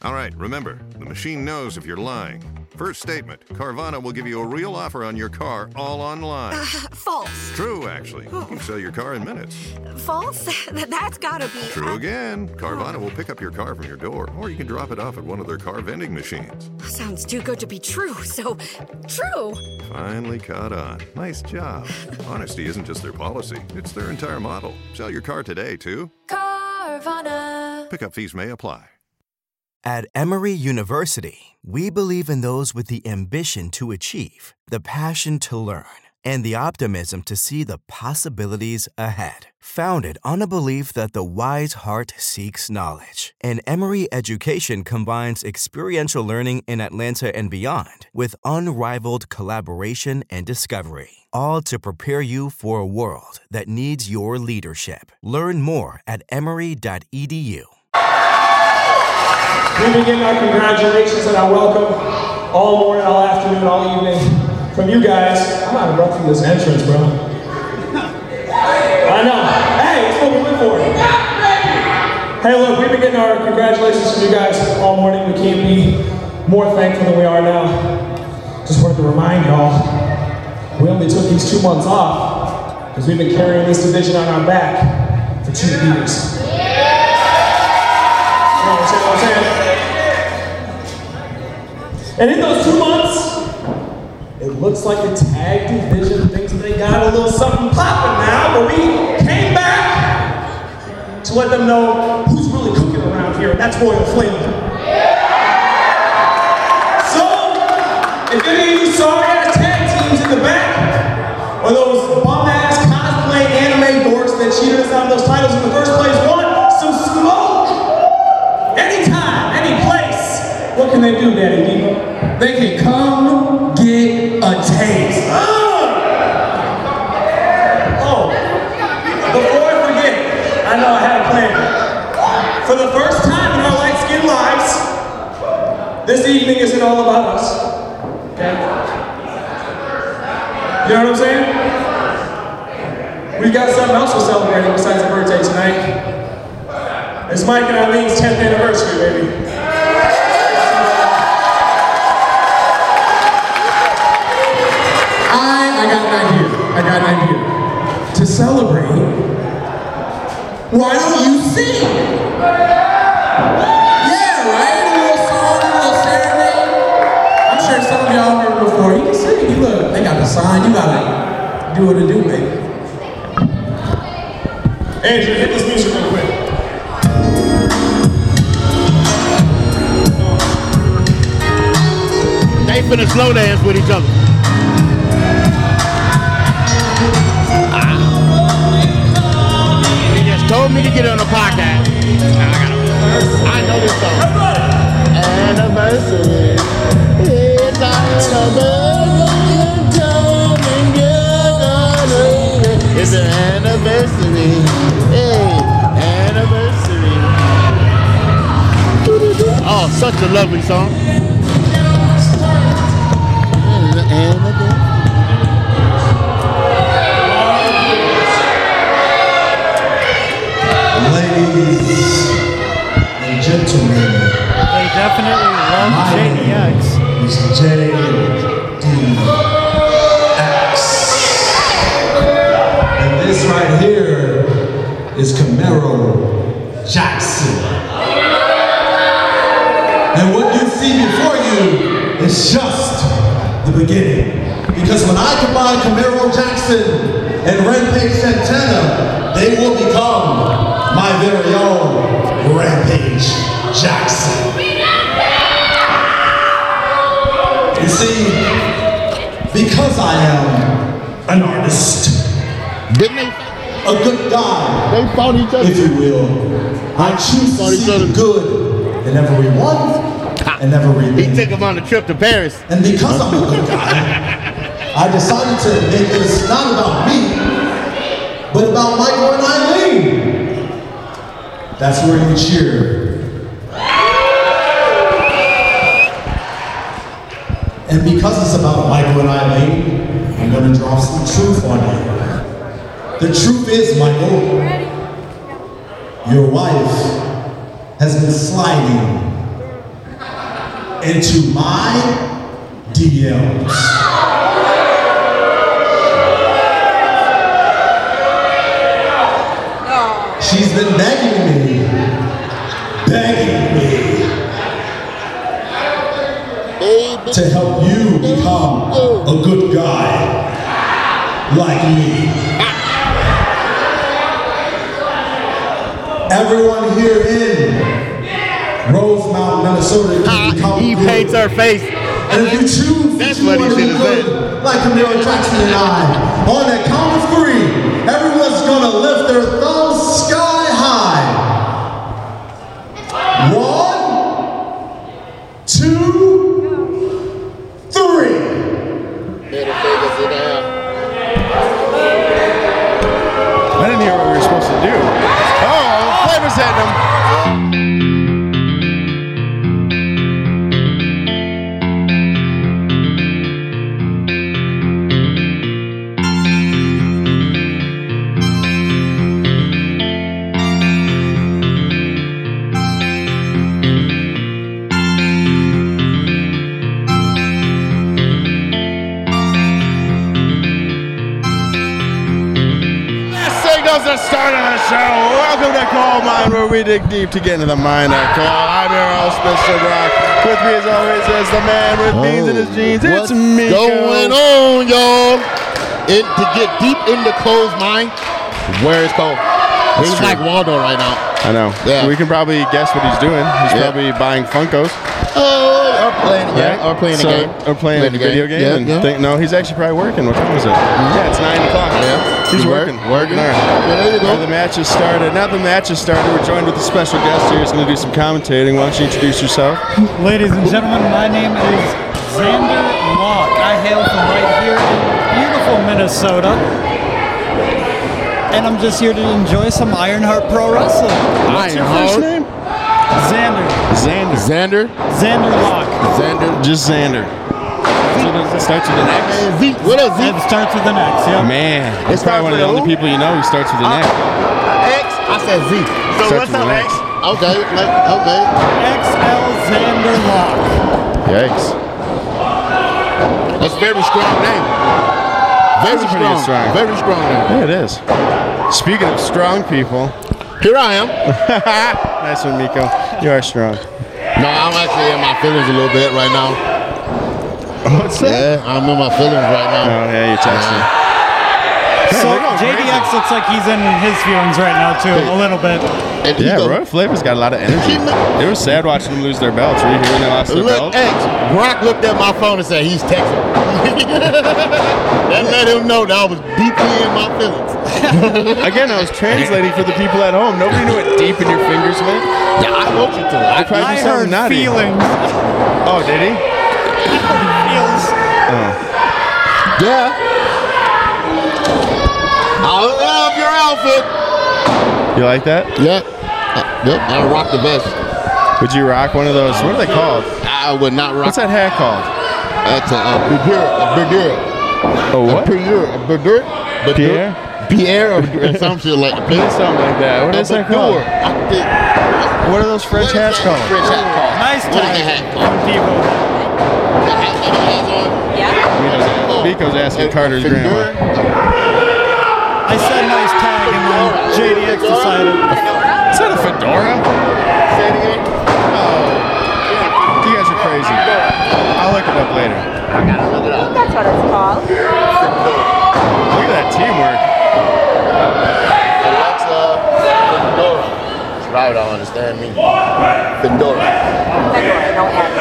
All right, remember, the machine knows if you're lying. First statement, Carvana will give you a real offer on your car all online. False. True, actually. You can sell your car in minutes. False? That's gotta be... True again. Carvana will pick up your car from your door, or you can drop it off at one of their car vending machines. Sounds too good to be true, so... True! Finally caught on. Nice job. Honesty isn't just their policy, it's their entire model. Sell your car today, too. Carvana. Pickup fees may apply. At Emory University, we believe in those with the ambition to achieve, the passion to learn, and the optimism to see the possibilities ahead. Founded on a belief that the wise heart seeks knowledge, and Emory education combines experiential learning in Atlanta and beyond with unrivaled collaboration and discovery, all to prepare you for a world that needs your leadership. Learn more at emory.edu. We begin our congratulations and our welcome all morning, all afternoon, all evening from you guys. I'm out of breath from this entrance, bro. I know. Hey, it's what we went for. Hey, look, we begin our congratulations from you guys all morning. We can't be more thankful than we are now. Just wanted to remind y'all, we only took these 2 months off because we've been carrying this division on our back for 2 years. You know what I'm saying? And in those 2 months, it looks like the tag division thinks they got a little something popping now, but we came back to let them know who's really cooking around here, and that's Royal Flamer. So, if any of you sorry-ass tag teams in the back, or those bum-ass cosplay anime dorks that cheated us out of those titles in the first place want some smoke, anytime, any place, what can they do, Daddy D? They can come get a taste. Oh, before I forget, I know I had a plan. For the first time in our light-skinned lives, this evening isn't all about us. Okay? You know what I'm saying? We've got something else we're celebrating besides a birthday tonight. It's Mike and Eileen's 10th anniversary, baby. I got an idea. To celebrate, why don't you sing? Yeah, right? A little song, a little serenade. I'm sure some of y'all heard it before. You can sing. You look, they got the sign. You gotta do what it do, baby. Andrew, hit this music real quick. They finna slow dance with each other. He just told me to get on the podcast. I know this song. Anniversary. It's our anniversary. It's an anniversary. Hey, anniversary. Oh, such a lovely song. Ladies and gentlemen, they definitely love JDX. It's JDX. And this right here is Camaro Jackson. And what you see before you is just the beginning. Because when I combine Camaro Jackson and Rampage Santana, they will become my very own Rampage Jackson. You see, because I am an artist, a good guy, they fought each other, if you will, I choose to see the good in everyone and everything. He took him on a trip to Paris. And because I'm a good guy, I decided to make this not about me, but about Michael and Eileen. That's where you cheer. And because it's about Michael and Eileen, I'm going to drop some truth on you. The truth is, Michael, your wife has been sliding into my DMs. She's been begging me to help you become a good guy like me. Everyone here in Rosemount, Minnesota can become He good. paints her face. And if you choose That's to what he want to be should have said. good, like Camille Jackson and I, on that count of three, everyone's gonna lift their thumbs sky high. 1, 2, 3. I didn't hear what we were supposed to do. Oh, Flavor's hitting him. Signals the start of the show. Welcome to Coal Mine, where we dig deep to get into the mine of coal. I'm your host, Mr. Brock. With me, as always, is the man with beans in his jeans. It's Miko. Going on, y'all? To get deep into Cole's mind, where is Cole? He's true. like Waldo right now. I know. Yeah. We can probably guess what he's doing. He's probably buying Funkos. Or playing the game. Or playing the game. Or playing a video game. Yeah, and yeah. no, he's actually probably working. What time is it? Yeah, it's 9 o'clock. Yeah. He's working. Working. Hard. Yeah, there you go. Now the match has started. We're joined with a special guest here. He's going to do some commentating. Why don't you introduce yourself? Ladies and gentlemen, my name is Xander Locke. I hail from right here in beautiful Minnesota. And I'm just here to enjoy some Ironheart Pro Wrestling. What's your first name? Xander. Xander Locke. Just Xander. So does it start with an X? What is It starts with an X, yeah. Man, it's probably one of the only people you know who starts with an X. X? I said Z. So Starts what's with up, an X? X. Okay. XL Xander Locke. Yikes. That's a very strong name. Very That's pretty strong. Very strong name. Yeah, it is. Speaking of strong people, Here I am. nice one, Miko. You are strong. No, I'm actually in my feelings a little bit right now. What's that? Yeah, I'm in my feelings right now. Oh, yeah, you're texting. So they're going JDX looks like he's in his feelings right now too, a little bit. And he Yeah, goes, Royal Flavor's got a lot of energy. It was sad watching them lose their belts. Were you here when they lost their Look, belts? X, Brock looked at my phone and said he's texting. That let him know that I was deeply in my feelings. Again, I was translating for the people at home. Nobody knew what deep in your fingers meant. Yeah, I want you to. I tried to I do something heard naughty. feelings. Oh, did he? Feels. Yeah. I love your outfit. You like that? Yeah. Yep, I rock the vest. Would you rock one of those? What are they called? I would not rock. What's that hat called? That's a Berdure. Oh, what? Berdure? Pierre? Pierre or some shit like that. Something like that. What is that called? What are those French hats called? French hat called. Nice What is tag the hat from called? Devo. The hat that he has on? Miko's asking Carter's grandma. I said nice tag and then JDX decided. Is that a fedora? Say it again. You guys are crazy. I'll look it up later. That's what it's called. Look at that teamwork. Alexa, Fedora. That's right, I understand me. Fedora. Fedora, don't have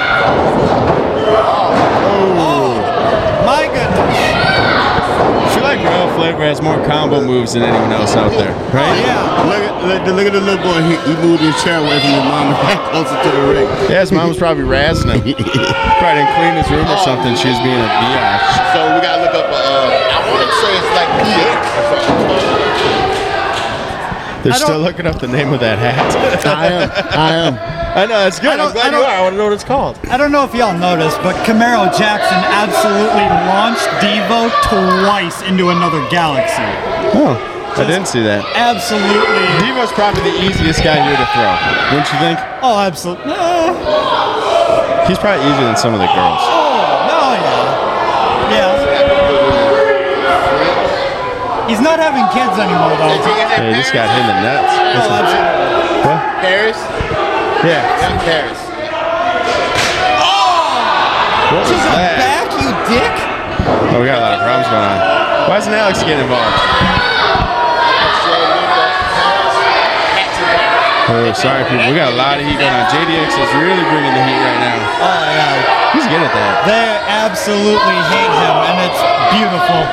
My goodness. I feel like Royal Flavor has more combo moves than anyone else out there, right? Yeah. Look at the little boy. He moved his chair away from his mom and got closer to the ring. Yeah, his mom was probably razzing him. Probably didn't clean his room or something. She was being a biatch. So we gotta look up. I want to say it's like Pierre or something. They're still looking up the name of that hat. I am. I know, that's good. I'm glad you are. I want to know what it's called. I don't know if y'all noticed, but Camaro Jackson absolutely launched Devo twice into another galaxy. Oh, I didn't see that. Absolutely. Devo's probably the easiest guy here to throw, wouldn't you think? Oh, absolutely. He's probably easier than some of the girls. Oh, no, yeah. He's not having kids anymore, though. Yeah, he just got hit in the nuts. What? Paris? Yeah. Paris. What was that? Back, you dick. Oh, we got a lot of problems going on. Why isn't Alex getting involved? Oh, sorry, people. We got a lot of heat going on. JDX is really bringing the heat right now. Oh, yeah. He's good at that. They absolutely hate him, and it's beautiful.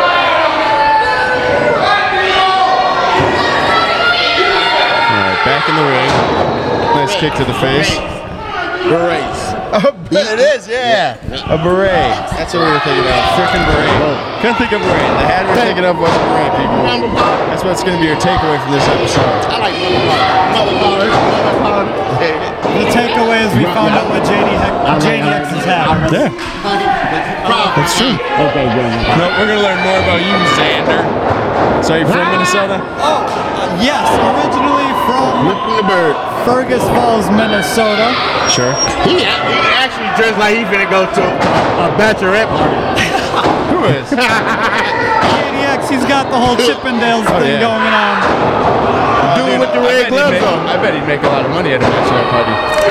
All right, back in the ring. Nice kick to the face. Berets. It is, yeah. A beret. That's what we were thinking of. Frickin' beret. Couldn't think of beret. The hat we were thinking of was a beret, people. That's what's going to be your takeaway from this episode. I like mother. The takeaway is we found out what JDX's hat. Yeah. That's true. Okay, good. No, we're going to learn more about you, Xander. So you're from Minnesota? Oh, yes. Originally from Whipping the bird. Fergus Falls, Minnesota. Sure. He actually dressed like he's finna go to a bachelorette party. Who is? JDX, he's got the whole Chippendales thing yeah. going on. Dude with the red gloves on. I bet he'd make a lot of money at a bachelor party.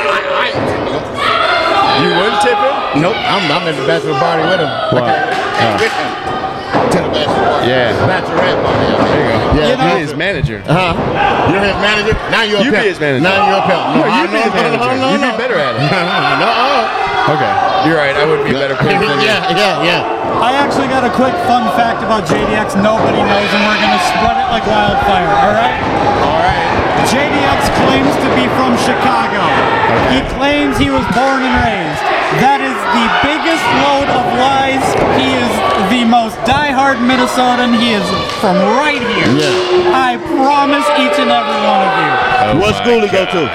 You wouldn't tip him? Nope, I'm at the bachelor party with him. Wow. With him. To the bachelor party. Yeah. Bachelorette party. There you go. Yeah, You know- You're his manager. You're his manager? Now you're a You pimp. be his manager. Now you're a pimp. No, you be his manager. You'd be better at it. Okay. You're right. I would be better pimp than you. Yeah. I actually got a quick fun fact about JDX nobody knows, and we're going to spread it like wildfire, all right? All right. JDX claims to be from Chicago. He claims he was born and raised. That is the biggest load of lies. He is the most diehard Minnesotan. He is from right here. Yeah. I promise each and every one of you. What school he go to?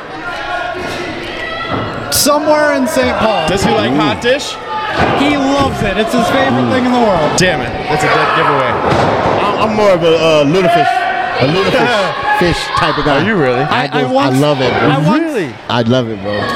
Somewhere in St. Paul. Does he like hot dish? He loves it. It's his favorite thing in the world. Damn it. That's a dead giveaway. I'm more of a little fish. A little fish type of guy. Are you really? I love it, bro. Really? I love it, bro.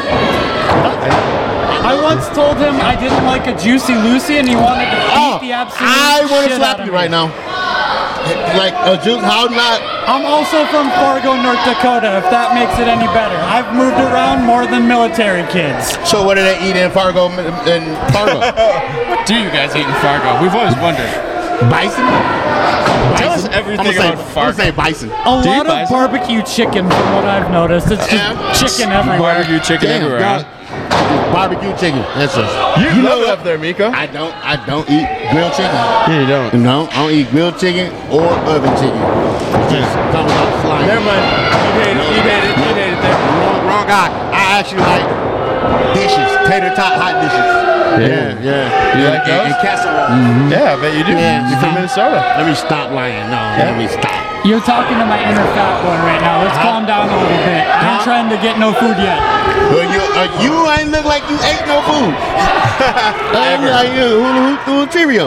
I once told him I didn't like a Juicy Lucy, and he wanted to beat the absolute I want to shit slap out of you me. right now. Like a juice, how not? I'm also from Fargo, North Dakota, if that makes it any better. I've moved around more than military kids. So what do they eat in Fargo? What do you guys eat in Fargo? We've always wondered. Bison? Tell us everything about I'm gonna say Fargo. bison. A lot of barbecue chicken, from what I've noticed. It's just chicken everywhere. Barbecue chicken everywhere. Huh? Barbecue chicken. That's it. You love it up there, Miko. I don't eat grilled chicken. Yeah, you don't. No, I don't eat grilled chicken or oven chicken. It's just comes out slimy. Never mind. You hate it there. Wrong guy. I actually like dishes, tater tot hot dishes. Yeah. You like those? And casserole. Yeah, I bet you do. Yeah. You're from Minnesota. Let me stop lying. No, let me stop. You're talking to my inner fat boy right now. Let's calm down a little bit. I ain't trying to get no food yet. Well, you ain't look like you ate no food. Like who Cheerio?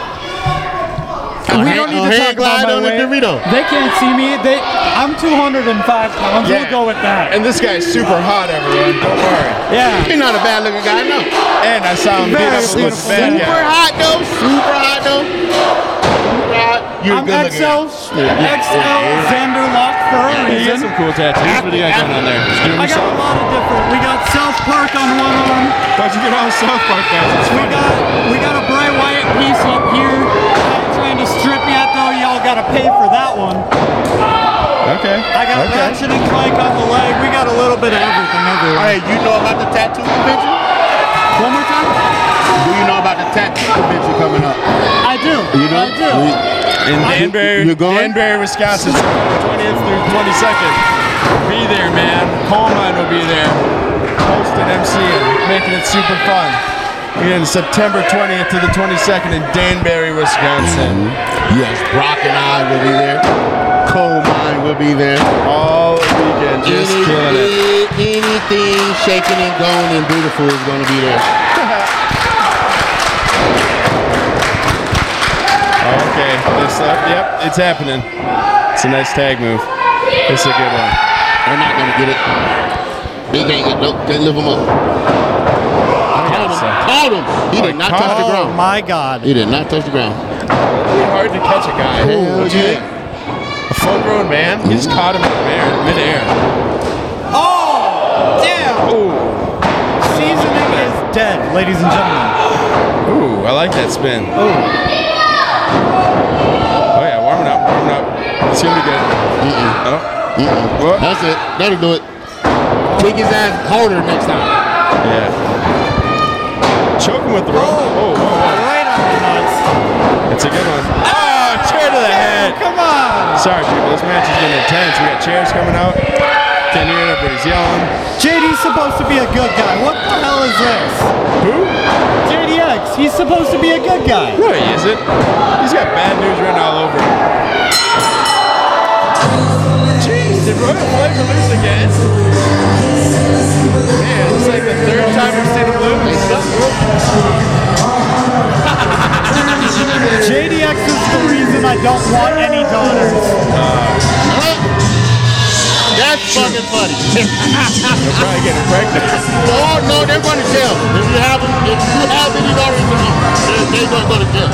We don't need to talk about my on the weight. Dorito. They can't see me. I'm 205 pounds. Yeah. We'll go with that. And this guy's super hot, everyone. Don't worry. Yeah. He's not a bad looking guy, no. And I saw him beat up Very with a bad Super guy. hot though. Super hot though. Super hot. You're I'm a good looking XL, guy. XL Xander Lock for a He has reason. some cool tattoos. What do you got going on there? Just doing I got a lot of different. We got South Park on one arm. Don't you get all the South Park guys? It's We got a Bray Wyatt piece up here. I'm trying to strip yet though. Y'all gotta pay for that one. Okay. I got Ratchet and Clank on the leg. We got a little bit of everything everywhere. Hey, you know about the tattoo convention? One more time? Do you know about the tattoo convention coming up? I do. You do? I do. In Danbury, You're going? Danbury, Wisconsin, September 20th through 22nd. Be there, man. Coal Mine will be there. Hosting, MCing, making it super fun. Again, September 20th to the 22nd in Danbury, Wisconsin. Yes, Brock and I will be there. Coal Mine will be there. All weekend, just killing it. Anything shaking and going and beautiful is going to be there. Okay, yep, it's happening. It's a nice tag move. It's a good one. They're not going to get it. They can't lift them up. hit him. He did not touch the ground. Oh my God. He did not touch the ground. Really hard to catch a guy. Hell yeah. A full-grown man. He just caught him in midair. Oh, damn. Ooh. Seasoning is dead, ladies and gentlemen. Ooh, I like that spin. Oh. Oh yeah, warming up. It's gonna be good. Oh. What? That's it. That'll do it. Kick his ass harder next time. Yeah. Choke him with the rope. Oh, whoa. Right on the nuts. It's a good one. Oh, chair to the head. Come on. Sorry, people. This match has been intense. We got chairs coming out. Can't hear everybody's yelling. JD's supposed to be a good guy. What the hell is this? Who? JDX. He's supposed to be a good guy. No, he isn't. He's got bad news written all over him. Jeez, did Royal Flavor lose again? Man, it's like the third time we've seen him lose. JDX is the reason I don't want any daughters. That's fucking funny. They're probably getting pregnant. Oh no, they're going to jail. If you have any daughters, they're going to go to jail.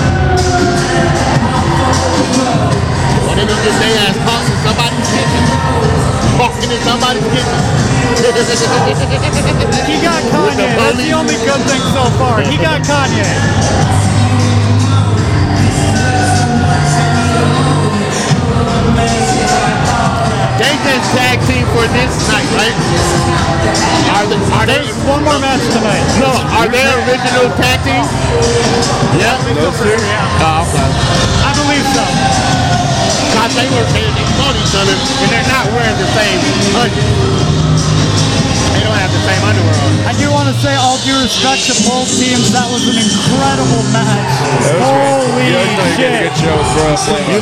Or they're going to get their ass caught in somebody's kitchen. Walking in somebody's kitchen. He got Kanye. That's the only good thing so far. He got Kanye. They just tag team for this night, right? Are they one more match tonight? No, are they original tag team? Yeah, those two. Oh, okay. I believe so. God, they fought each other, and they're not wearing the same underwear. They don't have the same underwear on. I do want to say all due respect to both teams. That was an incredible match. Holy shit. Good show with Royal Flavor.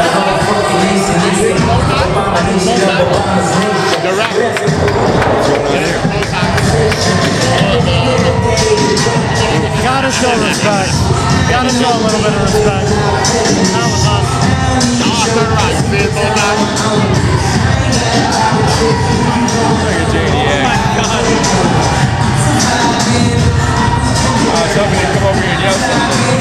Gotta show respect. Gotta show a little bit of respect. That was awesome. Look at JDX. Oh my God. I was hoping he'd come over here and yell something.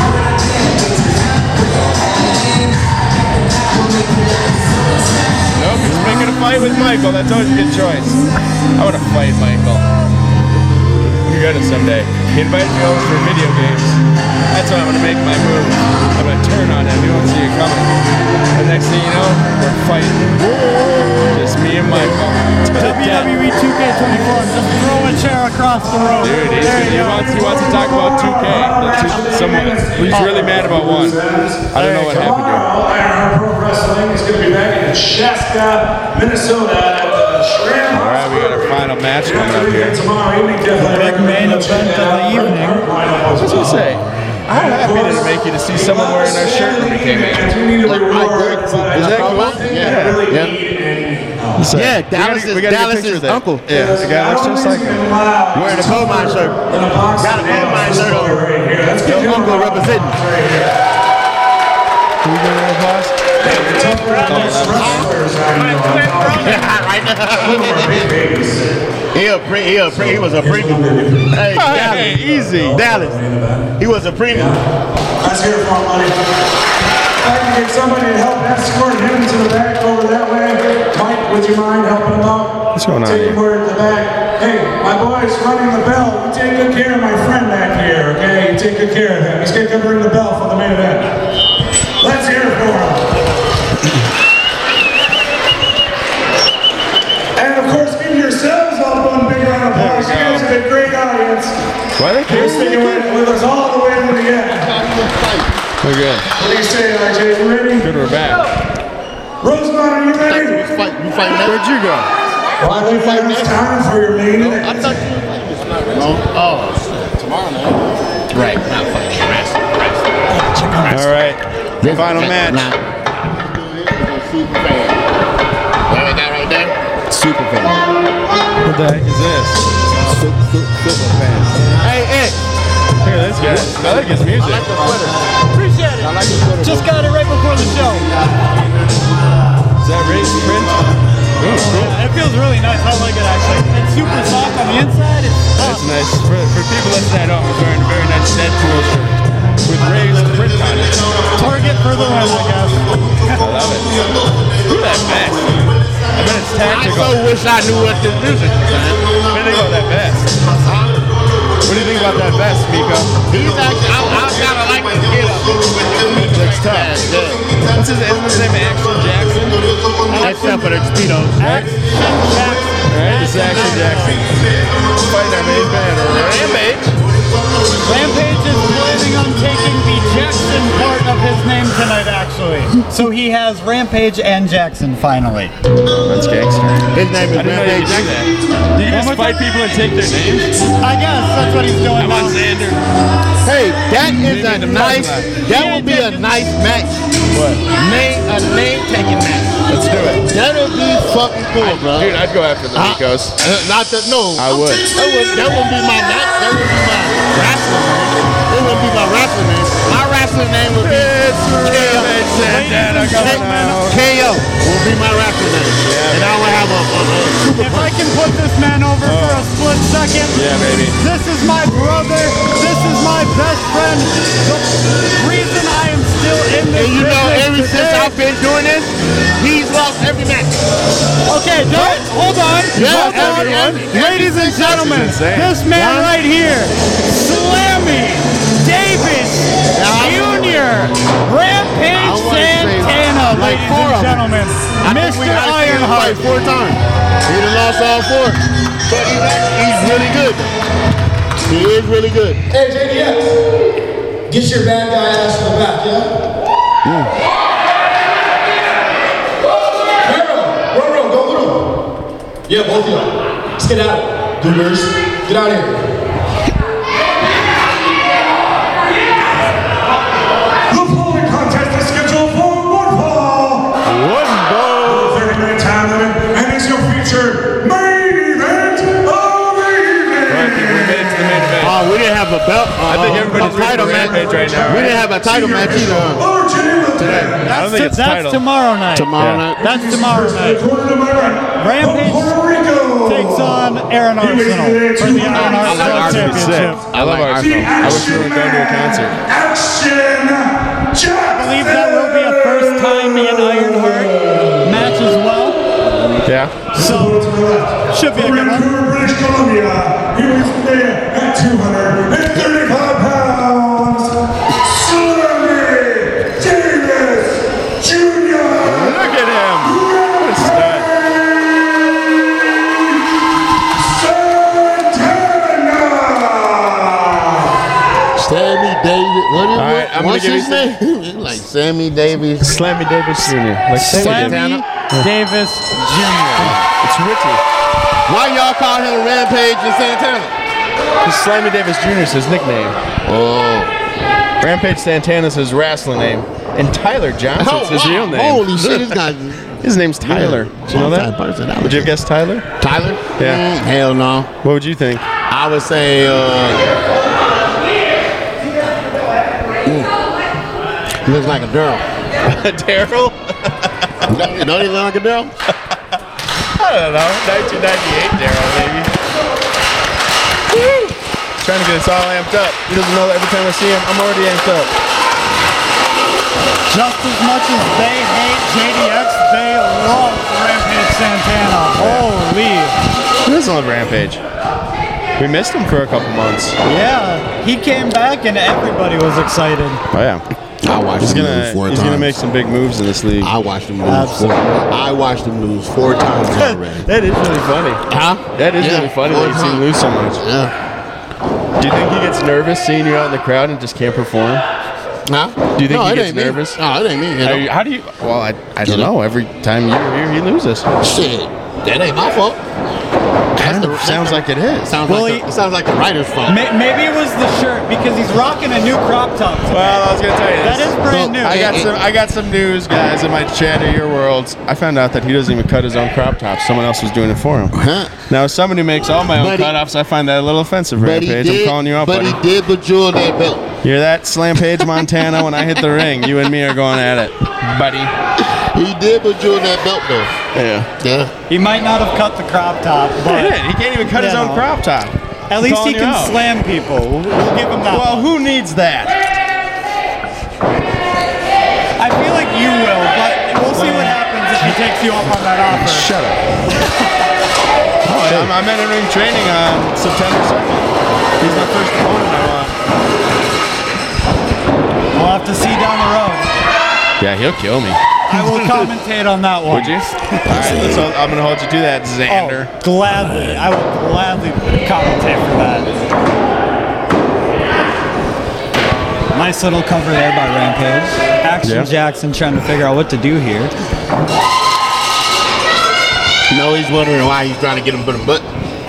Nope, he's picking a fight with Michael. That's always a good choice. I want to fight Michael. We're gonna someday. He invited me over for video games. That's why I'm gonna make my move. I'm gonna turn on him. He won't see it coming. The next thing you know, we're fighting. Just me and Michael. WWE 2K24. Just throw a chair across the room. Dude, he wants to talk about 2K. He's really mad about one. I don't know what happened to him. Ironheart Pro Wrestling is going to be back in Chaska, Minnesota at the Shram. All right, we got our final match coming up here. Tomorrow evening, Big main event of the evening. What's he say? How happy did it make you to see someone wearing our shirt when we came in? Is that cool? Yeah, Dallas's uncle. Yeah, the guy looks just like him. Wearing a coal mine shirt. Got a coal mine shirt on. Your uncle representing. Can we give him an applause? He was a premium. Hey, Dallas. Easy. Dallas. He was a premium. Let's hear it for money. If I can get somebody to help escort him to the back over that way. Mike, would you mind helping him out? What's going on Take here? him over to the back. Hey, my boy's running the bell. You take good care of my friend back here, okay? You take good care of him. He's gonna come ring the bell for the main event. Let's hear it for him. And of course, give yourselves all one big round of applause. You guys are a great audience. Why are they You're sticking with us all the way to the end. We're good. What do you say, RJ? You ready? Good, we're back. Rosemont, are you ready? You fight next? Where'd you go? Well, I think it's time for your main event. I thought you were fighting this night. No? Oh, tomorrow night. Right, not fighting. All right. Final match. Super fan. What that right there? Super fan. What the heck is this? Super fan. Hey, Ed. Look at this guy. I like his music. I like the sweater. Appreciate it. I like the sweater. Just got it right before the show. Is that raised print? Ooh, cool. It feels really nice. I like it actually. It's super soft on the inside. It's tough. It's nice. For people listening at home, he's wearing a very nice Deadpool shirt with raised print on it. Target for the win, I guess. I love it. Look at that vest. I bet it's tactical. I so wish I knew what this music was. What do you think about that vest? What do you think about that vest, Miko? He's actually, I kind of like his get up. Looks tough. What's his name? Action Jackson? Except for the Speedos. Action Jackson. Alright, this is Action Jackson. Fighting our main banner, Rampage. Rampage is planning on taking the Jackson part of his name tonight, actually. So he has Rampage and Jackson finally. That's gangster. His name is Rampage Jackson. Do you just fight people and take their names? I guess that's what he's doing now. Xander. Hey, that is a nice, that would be a nice match. What? A name taking match. Let's do it. That'll be fucking cool, bro. Dude, I'd go after the Mikos. Not that, no. I would. That wouldn't be my match. That would be my wrestling name. It wouldn't be my wrestling name. My wrestling name would be Rampage Santana coming out. KO will be my wrestling name. Yeah, and I will have a super If I can put this man over for a split second. Yeah, baby. This is my brother. This is my best friend. The reason I am still in this And you know, ever business since today- I've been doing this, he's lost every match. Okay, hold on. Yeah, Hold on. everyone. Ladies and gentlemen, This is insane. this man right here, Slammy Davis Jr., Rampage Santana, like ladies four and of them. gentlemen, Mr. Ironheart. 4 times. He done lost all 4. But he's really good. He is really good. Hey, JDX, get your bad guy ass in the back, yeah? Roro, go little. Yeah, both of y'all. Let's get out. Goobers, get out of here. The following contest is scheduled for one fall. 30-minute time limit, and it's your featured main event of the evening. We made it to the main event. We didn't have a belt. I think everybody's a title ready for match Rampage right now. We didn't have a title match either. Today. I don't think it's a That's title. tomorrow night. Tomorrow night. That's tomorrow night. Rampage Puerto Rico takes on Aaron Arsenal for the Iron Heart World Sick. Championship. I love Arsenal. I wish we were going to a concert. Action Jackson. I believe that will be a first time in Ironheart match as well. Yeah. So, should be a good one. Vancouver, British Columbia. He was there at 235 pounds. Slammy Davis Jr. Look at him. What a stud. Sammy Davis. I'm What's gonna give his name? Like Sammy Davis. Slammy Davis Jr. Like Slammy Davis Jr. It's witty. Why y'all call him Rampage and Santana? Because Slammy Davis Jr. is his nickname. Oh. Rampage Santana's his wrestling name. And Tyler Johnson's his real name. Holy shit, this guy. His name's Tyler. Did you know that? Would you have guessed Tyler? Tyler? Yeah. Hell no. What would you think? I would say, looks like a girl. Daryl? Don't he look like a girl? I don't know. 1998 Daryl, maybe. Woo! Trying to get us all amped up. He doesn't know that every time I see him, I'm already amped up. Just as much as they hate JDX, they love Rampage Santana. Holy. Who doesn't love Rampage? We missed him for a couple months. Yeah, he came back and everybody was excited. Oh, yeah. I watched He's him lose 4 times. gonna make some big moves in this league. I watched him lose 4. I watched him lose 4 times already. That is really funny. Huh? That is really funny that you've seen him lose so much. Yeah. Do you think he gets nervous seeing you out in the crowd and just can't perform? Huh? Do you think he it gets ain't me. nervous? No, it ain't me. You know? How do you? Well, I don't know. Every time you're here, he loses. Shit, that ain't my fault. Sounds like it is. Sounds like the writer's fault. Maybe it was the shirt because he's rocking a new crop top today. Well, I was gonna tell you That this. is brand new. I got some news, guys, in my chat of your worlds. I found out that he doesn't even cut his own crop tops. Someone else was doing it for him. Huh? Now, as somebody who makes all my own But he- cutoffs, I find that a little offensive, But he Rampage. I'm calling you out, but buddy. he did bejewel that belt. You're that Slampage Montana. When I hit the ring, you and me are going at it, buddy. He did bejewel that belt though. Yeah. Yeah. He might not have cut the crop top, He but did. He can't even cut his own crop top. At least he calling you can out. slam people. We'll give him that. Well, one. who needs that? I feel like you will, but we'll see what happens if he takes you up on that offer. Shut up. I'm entering training on September 2nd. He's my first opponent I want. We'll have to see down the road. Yeah, he'll kill me. I will commentate on that one. Would you? All right, so I'm going to hold you to that, Xander. Oh, gladly. I will gladly commentate for that. Nice little cover there by Rampage. Action Jackson trying to figure out what to do here. No, he's wondering why he's trying to get him for the butt.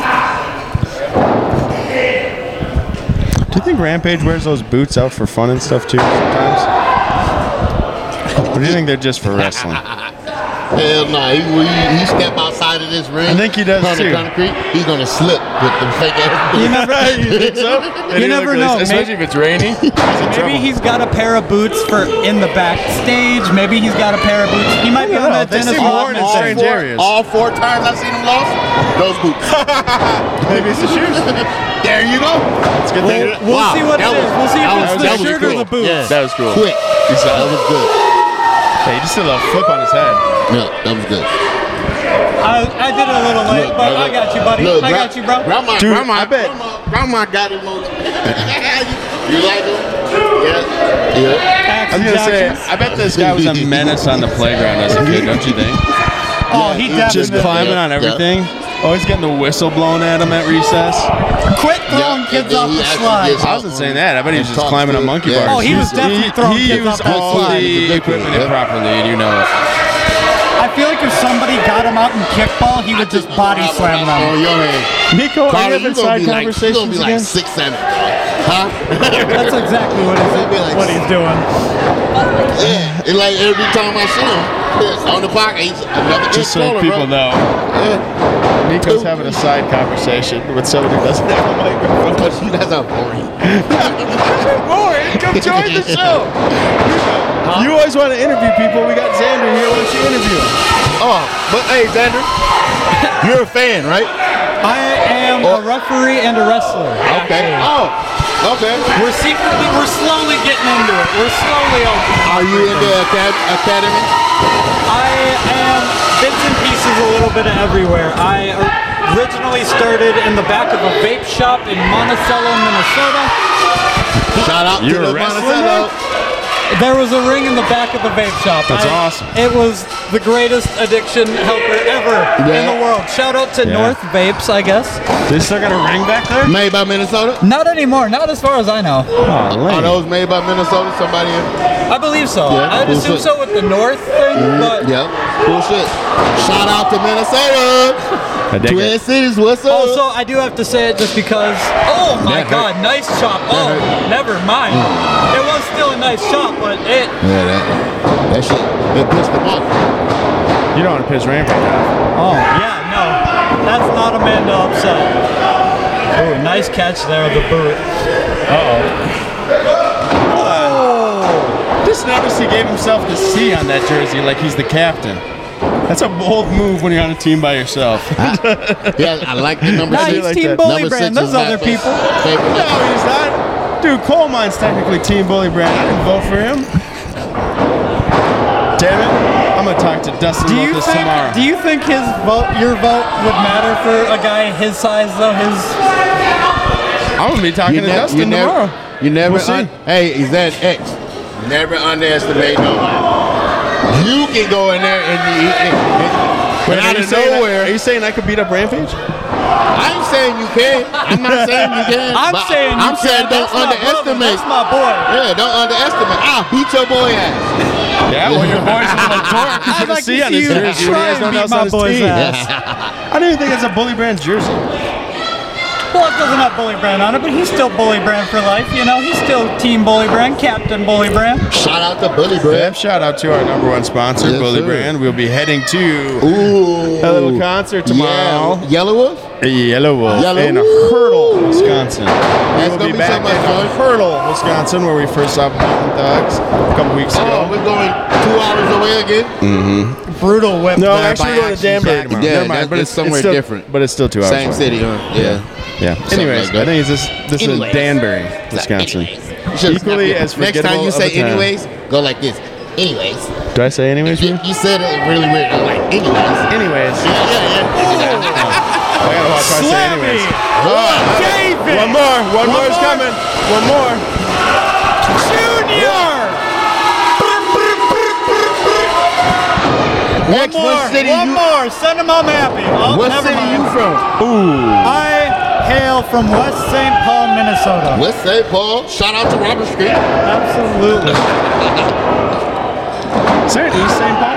Do you think Rampage wears those boots out for fun and stuff too sometimes? Or do you think they're just for wrestling? Hell no, he step outside of this ring. I think he does on the too. concrete, he's gonna slip with the fake ass boots. You think so? You never know. Especially if it's rainy. Maybe he's got a pair of boots for in the backstage. Maybe he's got a pair of boots. He might be on that They Dennis seem worn in Rodman strange thing. areas. All 4 times I've seen him lost, those boots. Maybe it's the shoes. There you go. It's good thing. We'll see what it is. We'll see if it's the shirt or the boots. Yeah. That was cool. Quick. That was good. Hey, he just did a little flip on his head. Yeah, that was good. I did it a little late, but I got you, buddy. I got you, bro. Dude, I bet. Grandma got him on. You like him? Yeah. I was gonna say, I bet this guy was a menace on the playground as a kid, don't you think? Oh, he definitely Just climbing on everything. Always getting the whistle blown at him at recess. Quit throwing kids off the slide. I wasn't saying that. I bet he was just climbing on monkey bars. Oh, he was definitely throwing kids off used that all slide. the equipment improperly, and you know it. I feel like if somebody got him out in kickball, he would just body slam them. On your head. Nico, are Carter, you having side you gonna conversations be again? like 6'7". Huh? That's exactly what he's doing. Yeah, it's like every time I see him on the pocket, he's another Just so taller, people bro. know, Nico's having a side conversation with somebody who doesn't have a microphone. That's not boring. Boring. Come join the show. Nico, you always want to interview people. We got Xander here. Why don't you interview him? Oh, but hey, Xander, you're a fan, right? I am a referee and a wrestler. Okay. Actually. Oh, okay. We're slowly getting into it. We're slowly open. Are you in the academy? I am bits and pieces a little bit of everywhere. I originally started in the back of a vape shop in Monticello, Minnesota. Shout out to the Monticello. There was a ring in the back of the vape shop. That's awesome. It was the greatest addiction helper ever in the world. Shout out to North Vapes, I guess. They still got a ring back there? Made by Minnesota? Not anymore, not as far as I know. Are those made by Minnesota? Somebody in? I believe so. Yeah, I'd assume bullshit. so with the North thing, but Yeah. Bullshit. Shout out to Minnesota. Twin Cities, what's up? also I do have to say it just because. Oh my God, nice chop. Oh, never mind. It was still a nice chop, but it. Yeah, that shit, it pissed them off. You don't want to piss Rampage off. Oh yeah, no, that's not a man to upset. Oh, nice catch there, the boot. Just noticed he gave himself the C on that jersey like he's the captain. That's a bold move when you're on a team by yourself. Yeah, I like the number Nah, 6. he's like Team that. Bully Number Brand. 6 Those is other my people. favorite No, number. he's not. Dude, Coal Mine's technically Team Bully Brand. I didn't vote for him. Damn it. I'm going to talk to Dustin about this tomorrow. Do you think your vote would matter for a guy his size though? I'm going to be talking to Dustin tomorrow. You never. We'll see. Hey, is that X? Never underestimate nobody. You can go in there and out of nowhere. Are you saying I could beat up Rampage? I ain't saying you can. I'm not saying you can. I'm but saying you I'm saying can. don't underestimate. That's my boy. Yeah, don't underestimate. I'll beat your boy ass. Yeah, well, your boy's a little dork. You I'd put a like C to on see his you jersey when he try has and no one beat else my on his boy's team. ass. I don't even think it's a Bully Brand jersey. Well, it doesn't have Bully Brand on it, but he's still Bully Brand for life. You know, he's still Team Bully Brand, Captain Bully Brand. Shout out to Bully Yeah, Brand. shout out to our number one sponsor, Yes, Bully sir. Brand. We'll be heading to Ooh. a little concert tomorrow. Yeah. Yellow Wolf? Yellow Wolf Yellow in Wolf. Hurdle, Wisconsin. That's We'll gonna be be back so much in fun. Hurdle, Wisconsin, where we first saw Bone Thugs a couple weeks Oh, ago. we're going 2 hours away again. brutal whip. No, there actually, by we're going to Danbury Jack. tomorrow. Yeah, Never mind, but it's somewhere still, different. But it's still 2 hours. Same away. city, huh? Yeah. Anyways, like that. I think this is Anyways. Danbury, Wisconsin. Equally Equally as next forgettable time you of say a time. anyways, go like this. Anyways. Do I say anyways? You said it really weird. Like anyways. Anyways. Yeah. I gotta watch my say anyways. David. One more is coming. One more. Junior. Next, what city One you? more. Send him home happy. Oh, What never city mind. you from? Ooh. I hail from West St. Paul, Minnesota. West St. Paul. Shout out to Robert Street. Absolutely. Is there an East St. Paul?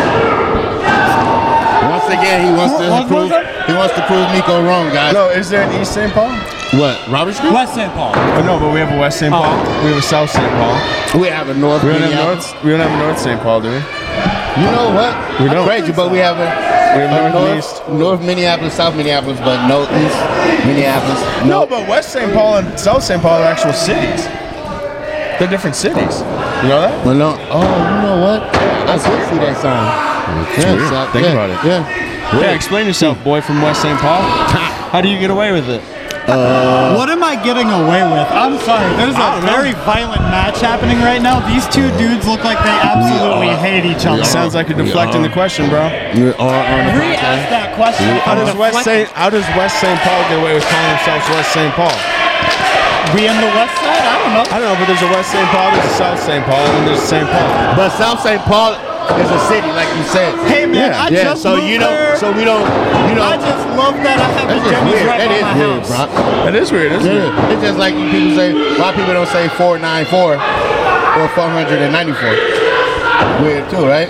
Once again, he wants to prove Nico wrong, guys. No, is there an East St. Paul? What? Robert Street? West St. Paul. Oh, no, but we have a West St. Paul. We have a South St. Paul. We have a North. We don't have Minneapolis. North. We don't have North St. Paul, do we? You know what? We don't. Crazy, but we have We have North and East. North Minneapolis, South Minneapolis, but no East Minneapolis. No, but West St. Paul and South St. Paul are actual cities. They're different cities. You know that? Well, no. Oh, you know what? I did see that sign. weird. Think about it. Yeah. Yeah, explain yourself, boy from West St. Paul. How do you get away with it? What am I getting away with? I'm sorry. There's a very violent match happening right now. These two dudes look like they absolutely hate each other. Sounds like you're deflecting the question, bro. Re-ask that question. How does West St. Paul get away with calling themselves West St. Paul? We in the West Side? I don't know. I don't know, but there's a West St. Paul, there's a South St. Paul, and then there's St. Paul. But South St. Paul is a city, like you said. Hey man, I just so moved you know, there. so we don't, you know. I just love that I have the That's just Denny's weird. right That by is my weird, house. bro. That is weird, isn't it? Yeah. It's just like people say, why people don't say 494 or 494. Weird too, right?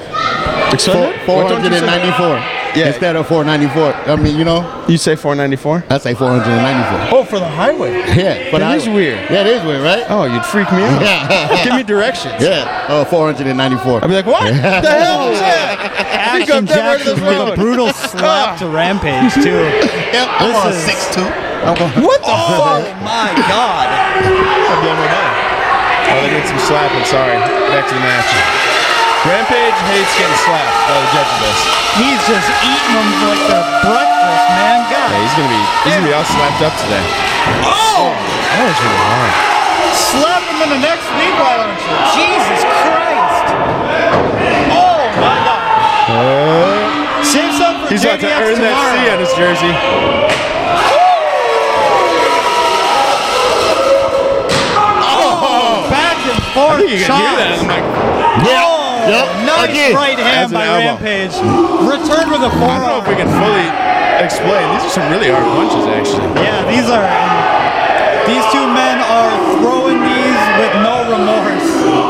494. Yeah. Instead of 494. I mean, you know. You say 494? I say 494. Oh, for the highway. Yeah. But That is weird. Yeah, it is weird, right? Oh, you'd freak me out. Yeah. Give me directions. Yeah. Oh, 494. I'd be like, what the hell is that? Action Jackson with a brutal slap to Rampage too. Yeah, I'm on 6'2". What the fuck? Oh my god. Oh, they did some slapping. Sorry. Back to the match. Rampage hates getting slapped by the judges. He's just eating them like they're breakfast, man. God. Yeah, he's gonna be all slapped up today. Oh! That was really hard. Slap him in the next week, why don't you? Jesus Christ! Oh my God! Save some for He's about to JDX earn that C tomorrow. on his jersey. Oh! Back and forth You can hear that in the microphone. Yeah. Oh, Yep. nice Again. right hand As an by elbow. Rampage. Returned with a I don't know if we forearm. can fully explain. These are some really hard punches, actually. Yeah, these two men are throwing these with no remorse.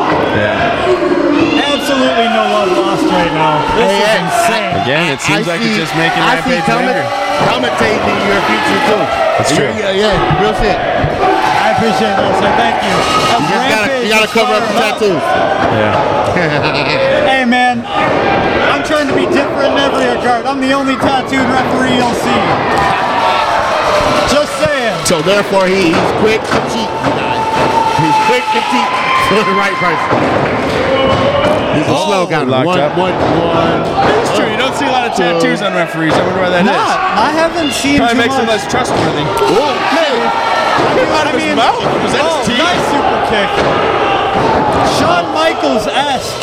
Yeah. Absolutely no love lost right now. This is insane. Again, it seems like it's just making Rampage bigger. Commentating in your future too. That's true. Yeah, real shit. I appreciate that, sir. Thank you. You gotta cover up the tattoos. Yeah. Hey, man. I'm trying to be different in every regard. I'm the only tattooed referee you'll see. Just saying. So therefore, he's quick to cheat, you guys. He's quick to cheat for the right person. He's a slow guy. locked up. One. It's true. You don't see a lot of tattoos on referees. I wonder why that is. I haven't seen Probably too makes him much. less trustworthy. I mean, mouth. Was that his teeth? nice super kick. Shawn Michaels-esque.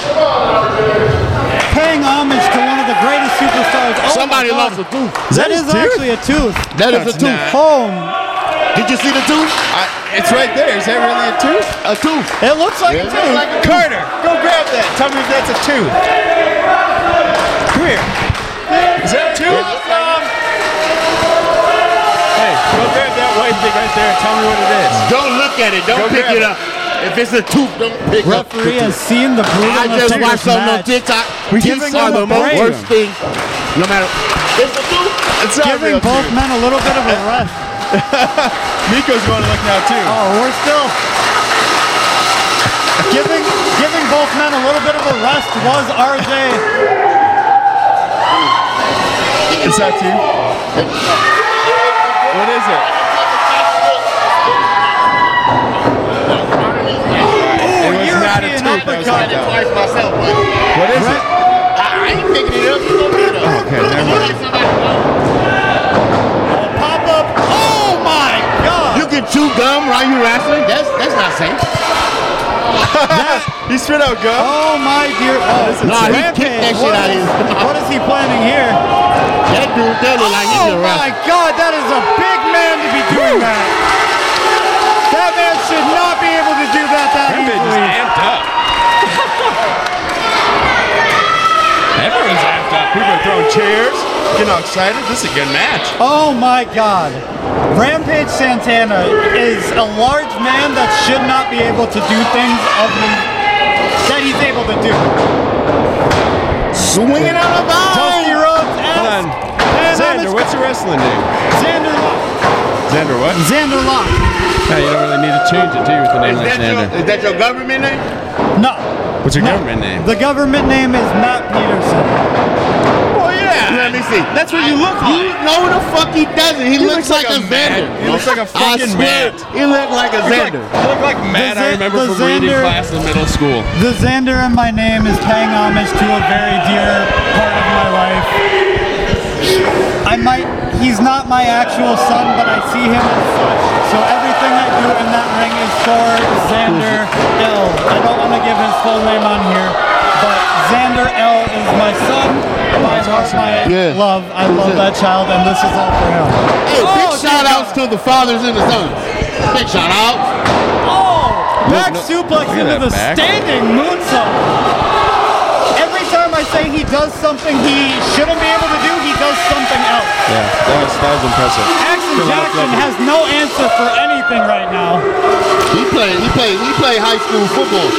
Paying homage to one of the greatest superstars. Oh Somebody my God. lost a tooth. That his is tooth? actually a tooth. That is a That's tooth. not. Home. Did you see the tooth? It's right there. Is that really a tooth? A tooth. It looks like a It looks tooth. like a Carter, go grab that. Tell me if that's a tooth. Come here. Is that a tooth? Hey, go grab that white thing right there and tell me what it is. Don't look at it. Don't Go pick grab it it. up. If it's a tooth, don't pick up. Referee has seen the I brutalness just of watched this something on match. TikTok. We Teeth giving are them the a break. worst thing. No matter. It's a tooth. It's not Giving real both tooth. men a little bit of a rest. Nico's going to look now too. Oh, we're still giving both men a little bit of a rest was RJ. It's that tooth. What is it? It was not a European tooth. That was uppercut. like that. Twice myself, but What is it? I ain't picking it up. You open it up. Okay, never mind. Pop up. Oh my God! You can chew gum while you wrestling. That's not safe. He spit out gum. Oh my dear. Oh, this is Nah, he Rampage. kicked that shit What out of is- his- What is he planning here? That dude, that look like he's a Oh my wrestler. God, that is a big man to be doing that. That man should not be able to do that Rampage is easily. amped up. Everyone's amped up. People are throwing chairs, getting all excited. This is a good match. Oh my God. Rampage Santana is a large man that should not be able to do things that he's able to do. Swinging out of Dusty bounds. Rhodes Hold on. Xander, what's your wrestling name? Xander Locke. Xander what? Xander Locke. Yeah, you don't really need to change it, do you, with the name like Xander? Is that your government name? No. What's your No. government name? The government name is Matt Peterson. Oh yeah. Let me see. That's what you look You know the fuck he doesn't. He looks like a Xander. He looks like a fucking I swear, Matt. he looks like a Xander. You look like Matt I remember the from reading Xander- class in middle school. The Xander in my name is paying homage to a very dear part of my life. He's not my actual son, but I see him as such. So everything I do in that ring is for Xander L. I don't want to give his full name on here, but Xander L is my son, my heart, my love. I love that child, and this is all for him. Hey, big shout outs to the fathers and the sons. Big shout out. Oh, back suplex look at into that the back. standing moonsault. Every time I say he does something he shouldn't be able to do, he does something else. Yeah, that was impressive. Axel Jackson has no answer for anything right now. He played high school football.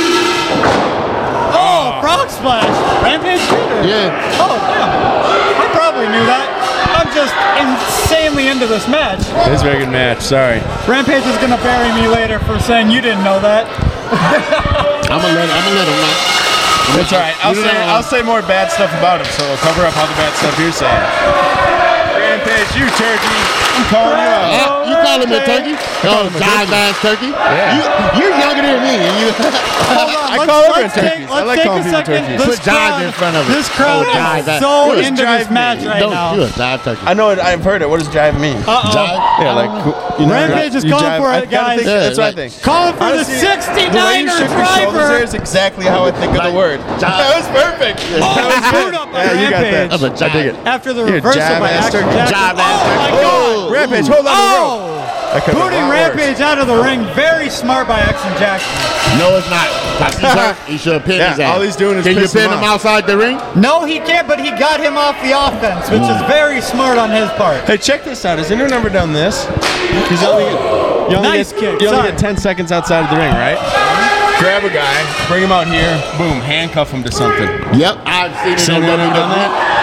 Oh, frog splash. Rampage Shooter. Yeah. Oh, damn. I probably knew that. I'm just insanely into this match. It's a very good match. Sorry. Rampage is gonna bury me later for saying you didn't know that. I'm gonna let him know. That's all right. I'll say more bad stuff about him, so I'll cover up all the bad stuff you're saying. Rampage, you turkey. I'm calling you out. You call him a turkey? Oh, jive ass turkey? Yeah. You're younger than me. And you Hold on, I call everyone turkeys. I Let's like take calling a people second. turkeys. Put jive in front of it. This crowd Oh, jive. is so What is into this jive match mean? right now. You're a jive turkey. I know it. I've heard it. What does jive mean? Uh-oh. Yeah, like you know, Rampage is you calling jive. for I it, kinda guys. think- Yeah, that's what I like- think. Calling for Honestly, the the way you 69er shook your shoulders there driver. is exactly how I think of the word. That was perfect. Oh, That was boot good. up by Yeah, you got Rampage. that. I'm a I dig it. After the You're a reversal jive by ass Axel turkey. Jackson. Jive ass Oh my turkey. God. Rampage, hold on the rope. That could've been Booting a lot worse. Rampage out of the ring. Very smart by Axel Jackson. No, it's not. He's hurt. He should have pinned his Yeah, ass. all he's doing is Can you pissing pin him him off. outside the ring? No, he can't, but he got him off the offense, which is very smart on his part. Hey, check this out. Has anyone ever done this? Because you only Nice get, kick. You only Sorry. get 10 seconds outside of the ring, right? Grab a guy, bring him out here, boom, handcuff him to something. Yep, I've seen it Seen on anyone ever done WWE. that?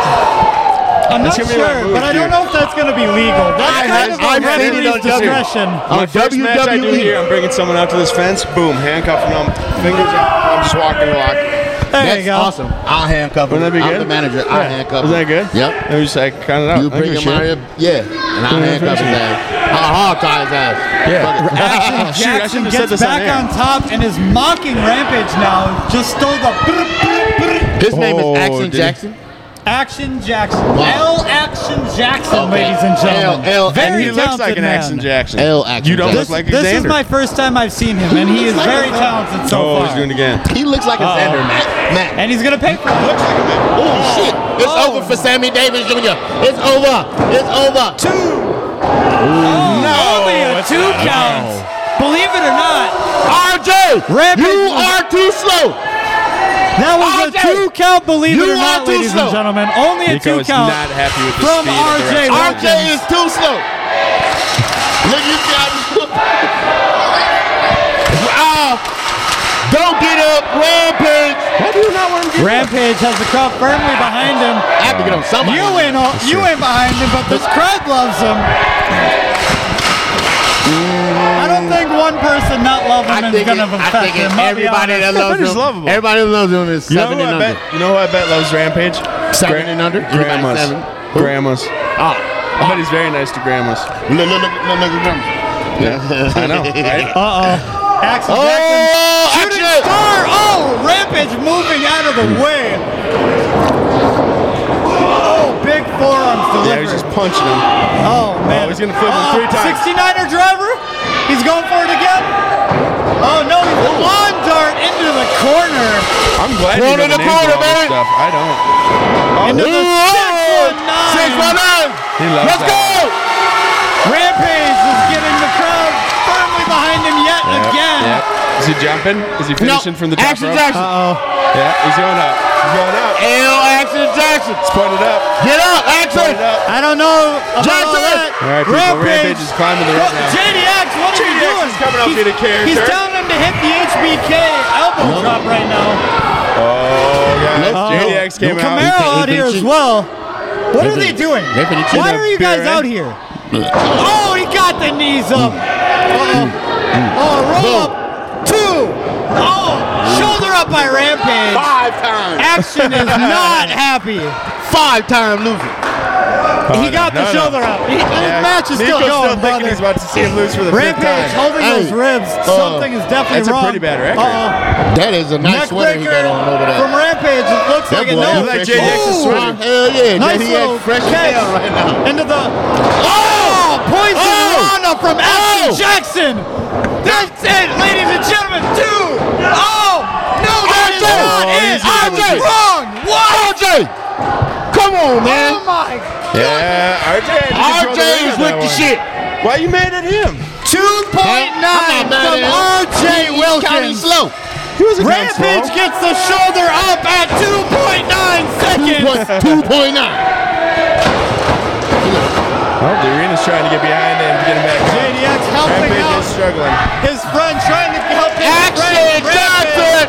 I'm not That's gonna be my sure, move, but I don't dude. know if that's going to be legal. That's kind of I've a seen it referee's on discretion. My first match I do here, I'm bringing someone out to this fence, boom, handcuffing him, fingers up, I'm just walking the lock. There That's you go. awesome. I'll handcuff him. Wouldn't that be I'm good? the manager. I'll handcuff him. Is that good? Yep. It was just like kind of out. You bring him out here, yeah, and I'll handcuff his ass. I'll hard tie his ass. Yeah. Action Shoot, I Jackson should've said gets this on back air. on top and is mocking Rampage now. Just stole the His name is Oh, Action dude. Jackson. Action Jackson. Wow. L. Action Jackson, Okay. ladies and gentlemen. L. And Very he looks like talented an man. Action Jackson. L. Action You don't Jackson. look like This is Xander. my first time I've seen him, and he is like very a- talented so Oh, far. he's doing it again. He looks like a Xander, Matt. And he's gonna pay for it. Looks like a man. Oh shit! It's Oh. over for Sammy Davis Jr. It's over. It's over. Only a 2 count. Believe it or not, RJ, Rampage you was- are too slow. that was a RJ, 2 count. Believe it you or not, are too ladies slow. and gentlemen, only a Nico 2 is count not happy with the from speed of the RJ. wrestling. Watkins. RJ is too slow. Look, you got. Don't get up, Rampage. Why do you not want to get Rampage has the crowd firmly behind him. I have to get on somebody. You ain't behind him, but this crowd loves him. I don't think one person not loving him is gonna affect him. I'll be everybody that honest. loves Everybody's him. lovable. Everybody that loves him is You know 7 who and I under. bet? You know who I bet loves Rampage? 7 and under. Grandmas. 7. Grandmas. Ah, I bet he's very nice to grandmas. look at them. Yeah, I know, right? Uh-oh. Axel Oh, Jackson. Shooting Action! star. Oh, Oh, Rampage moving out of the way. Oh, big forearms delivered. Yeah, he's just punching him. Oh, man. Oh, he's going to flip him 3 times. 69er driver. He's going for it again. Oh, no, he's a lawn dart into the corner. I'm glad you know the names of all this stuff. I don't. Into the 619. 619. He loves Let's that. go. Rampage is getting the crowd firmly behind him yet again. Yep. Is he jumping? Is he finishing from the top Action rope? Jackson. Uh-oh. Yeah, he's going up. He's going up. Action Jackson. He's pointed up. Get up, Action. Pointed up. I don't know about all that. All right, people. Rampage is climbing the rope now. JDX, what are you JDX doing? is coming up in a character. He's telling him to hit the HBK elbow drop right now. Oh, guys. JDX came out. Camaro out here as well. What are they doing? Why are you guys out here? Oh, he got the knees up. Uh-oh. Oh, roll up. 2. Oh, shoulder up by Rampage. 5 times. Action is not happy. 5-time loser. He got the shoulder up. This match is still Nico's going, thinking brother. he's about to see him lose for the 5th Rampage time. holding those ribs. Something is definitely That's wrong. a pretty bad record. Uh-oh. That is a nice sweater he got on over there. From Rampage, it looks That like it. boy No. is like JDX's sweater. Hell yeah. Nice He little is fresh as catch hell right now. into the poison Rana from Action Jackson. That's it, ladies and gentlemen. 2. Oh no, that is not it. RJ. Wrong. What? RJ. Come on, man. Oh my. Yeah, RJ is with the shit. Why you mad at him? 2.9 I'm not mad from at him. RJ Counting Wilkins. slow. He was Rampage gets the shoulder up at 2.9 seconds. 2.9. Oh, the arena's trying to get behind him to get him back up. JDX helping Rampage out is struggling. his friend, trying to help his Action friend. Jackson.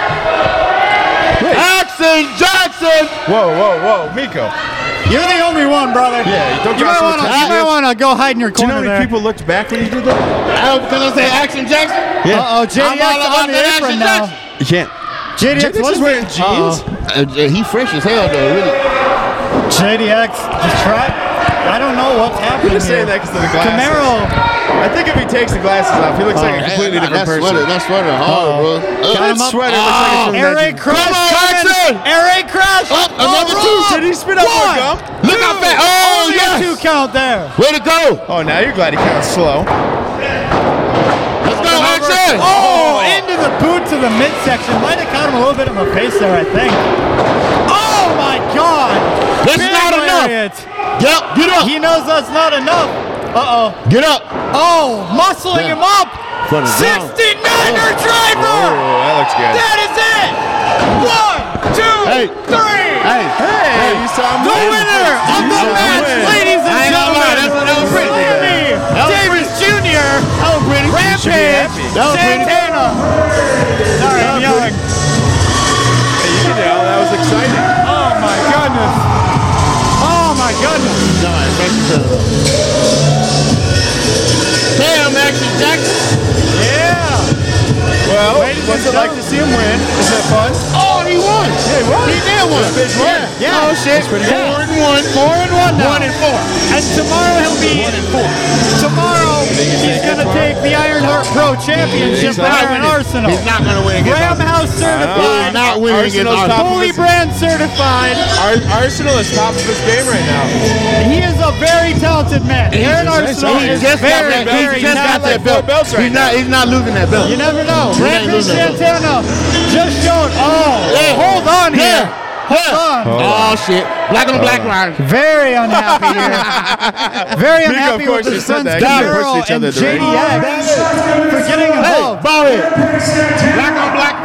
Action Jackson. Whoa, Miko. You're the only one, brother. Yeah, don't You drop might some want to go hide in your Do you know corner how many there. people looked back when you did that? I was gonna say Action Jackson. Yeah. Uh-oh, JDX I'm all on about the that apron Action now. Jackson. You can't. JDX, what is is wearing it? jeans? He fresh as hell though, really. JDX, just try. I don't know what's happening You're just saying here. that because of the glasses. Camaro. I think if he takes the glasses off, he looks like a completely different person. That sweater hard, bro. Got him That up. sweater looks like it's from Air raid 19 crash Come on, coming. Jackson. Air raid crash. Another roll 2. up. Did he spit out more gum? Look how fast. Oh, Only yes. a 2 count there. Way to go. Oh, now you're glad he counts slow. Let's go, Action. Oh, into the boot to the midsection. Might have caught him a little bit in the face there, I think. Oh my God. That's Big not enough. lariat. Yep, get up. He knows that's not enough. Uh-oh. Get up. Oh, muscling him up. Put it down. 69er driver. Oh, that looks good. That is it. 1, 2, Hey. 3. Hey, you saw him The win. winner of You the saw him match, win. ladies and I ain't gonna lie, gentlemen, that was pretty. Sammy Davis Jr. That was pretty. Rampage That was pretty. Santana. Sorry, I'm yelling. Hey, you can tell that was exciting. Oh my goodness. Oh my goodness. Damn, Action Jackson. Yeah. Well, Ladies and what's it like to see him win? Is that fun? Oh, he won. Yeah, he won. He did win. Rampage won. Yeah. Oh shit. 4-1. 4-1 now. 1-4. And tomorrow he'll be 1-4. Tomorrow he's gonna take the Ironheart Pro Championship back in Arsenal. He's not gonna win against Graham House He's certified. not winning against Arsenal's Arsenal. top of Holy his- Brand certified. Arsenal is top of his game right now. He is a very talented man. Aaron Arsenal He is just got very, that- very he just got talented. that belt. belts right He's not losing that belt. You never know. He ain't Rampage losing that belt. Santana just showed. Oh, Yeah. hold on here. Yeah. Hold on. Oh shit. Black on black line. Very unhappy here. Very Miko, unhappy of course, with you his said friends that. You pushed Camaro each other and at the ring. JDX for getting involved. Ball it. Black on black.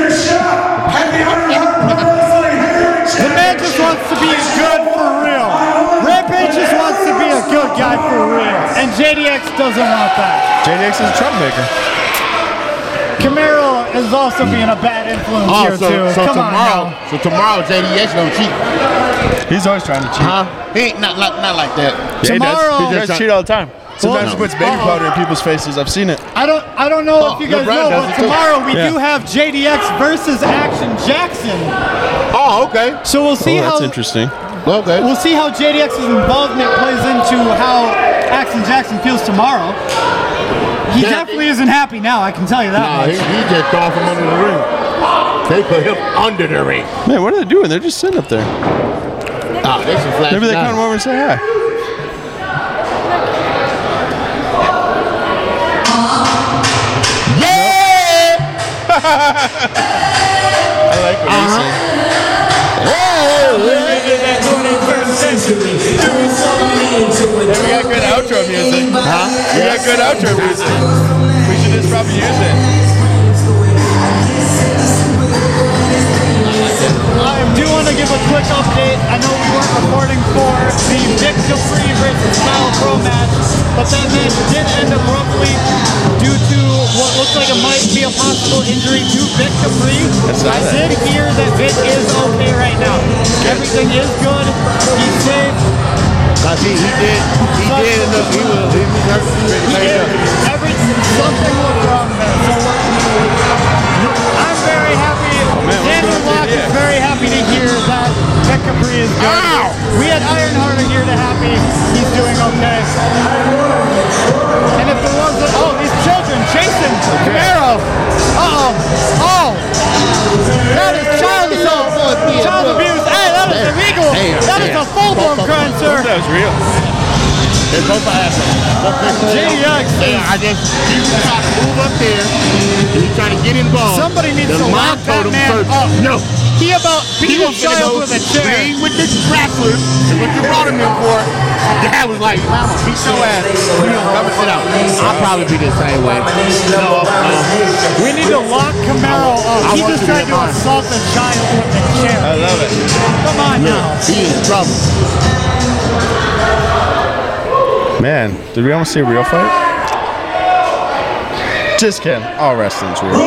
The man just wants to be good for real. Rampage just wants to be a good guy for real. And JDX doesn't want that. JDX is a troublemaker. Camaro is also being a bad influence Oh, here too. so Come on tomorrow, now. so tomorrow JDX gonna cheat. He's always trying to cheat. Huh? He ain't not like that. Yeah, Tomorrow- he tries to cheat all the time. Sometimes he Well, puts baby powder in people's faces. I've seen it. I don't know if you guys LeBron know, does but it too. tomorrow we Yeah. do have JDX versus Action Jackson. Oh, okay. So we'll see how interesting. Okay. we'll see how JDX's involvement plays into how Action Jackson feels tomorrow. He Yeah. definitely isn't happy now, I can tell you that Nah, much. he just throw from under the ring. They put him under the ring. Man, what are they doing? They're just sitting up there. Oh, they should flash. Maybe they come over and say hi. Yeah! I like what he's saying. We got good outro music. Huh? We got good outro music. We should just probably use it. I do want to give a quick update. I know we weren't recording for the Vic Dupree versus Kyle Pro match, but that match did end abruptly due to what looks like it might be a possible injury to Vic Dupree. I did hear that Vic is okay right now. Everything is good. He's safe. Cause he did enough. He was hurt pretty bad. Something was wrong there. So I'm very happy. Xander Locke is very happy to hear that Vic Dupree is good. Ow! We had Ironheart here to happy. He's doing okay. And if there was these children chasing Camaro. That is child assault. Child abuse. Hey, that is illegal. That is a full-blown crime, sir. That was real. They both assholes. JDX. I just he was trying to move up there. He's trying to get involved. Somebody needs to lock that man up. No. He about beat a child with a chair. Stay with this wrestler. And what you brought him in for? Dad was like, Mama, beat your ass. You know, come and sit out. I'll probably be the same way. No. We need to lock Camaro up. He just tried to assault a child with a chair. I love it. Come on now. He is in trouble. Man, did we almost see a real fight? Just kidding. All wrestling's real.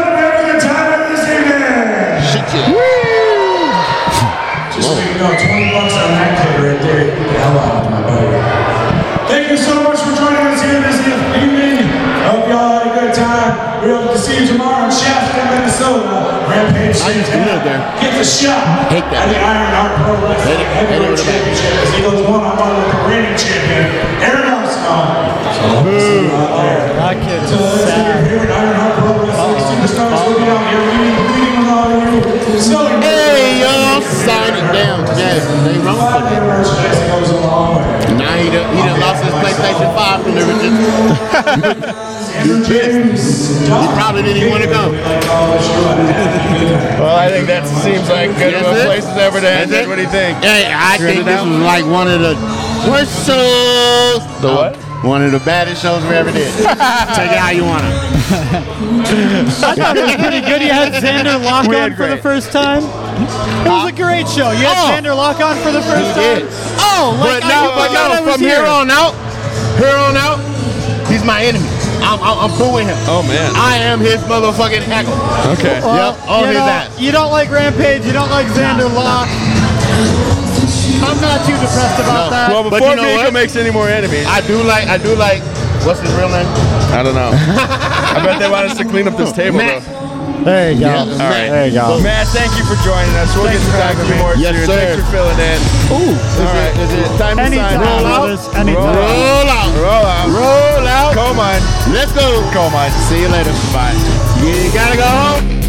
Shit, yeah. Just so you know, $20 on that kid right there. Get the hell out of my buddy. Thank you so much for joining us here this evening. Hope y'all had a good time. We hope to see you tomorrow in Shasta, Minnesota. Rampage. I used to live there. Get the shot. Hate that. At the Ironheart Pro Wrestling Heavyweight Championship as he goes one-on-one with the reigning champion, Aaron Armstrong. So hope to see you out there. That kid is So sad. here at Ironheart Pro Wrestling Superstars, we'll be out here meeting with all of you. Hey, y'all, sign it down. Yeah, they wrong for that. Now he done lost his PlayStation 5 privileges. He probably didn't even want to go. Well, I think that seems like good of a place as ever to end it. What do you think? Hey, I think this was like one of the worst shows. The what? One of the baddest shows we ever did. Take it how you want it. I thought it was pretty good. You had Xander Locke on for the first time. It was a great show. You had Xander Locke on for the first time. Oh, like from here on out, he's my enemy. I'm booing him. Oh man. I am his motherfucking heckle. Okay. Yep. All his that. You don't like Rampage. You don't like Xander Locke. I'm not too depressed about that. Well, before Miko makes any more enemies, I do like. What's his real name? I don't know. I bet they want us to clean up this table though. There you go. Yeah, all right. There you go. Matt, thank you for joining us. We'll get to talk to you more soon. Yes, sir. Thanks for filling in. Ooh. Is it time to sign? Roll out. Roll out. Roll out. Roll out. Come on. Let's go. Come on. See you later. Bye. You gotta go home.